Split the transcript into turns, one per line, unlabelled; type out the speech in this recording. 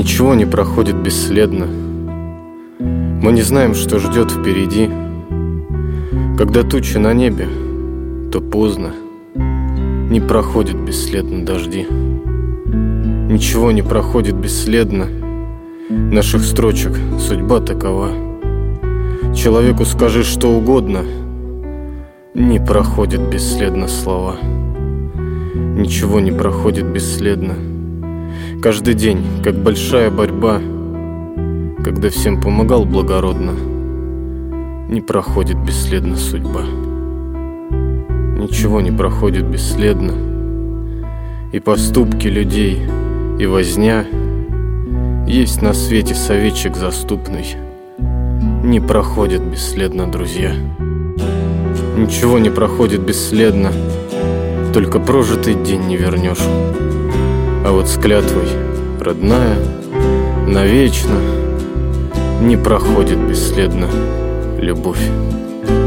Ничего не проходит бесследно. Мы не знаем, что ждет впереди. Когда тучи на небе, то поздно. Не проходят бесследно дожди. Ничего не проходит бесследно. Наших строчек судьба такова. Человеку скажи что угодно, не проходят бесследно слова. Ничего не проходит бесследно. Каждый день, как большая борьба, когда всем помогал благородно, не проходит бесследно судьба. Ничего не проходит бесследно. И поступки людей, и возня. Есть на свете советчик заступный. Не проходит бесследно, друзья. Ничего не проходит бесследно. Только прожитый день не вернешь. А вот с клятвой, родная, навечно не проходит бесследно любовь.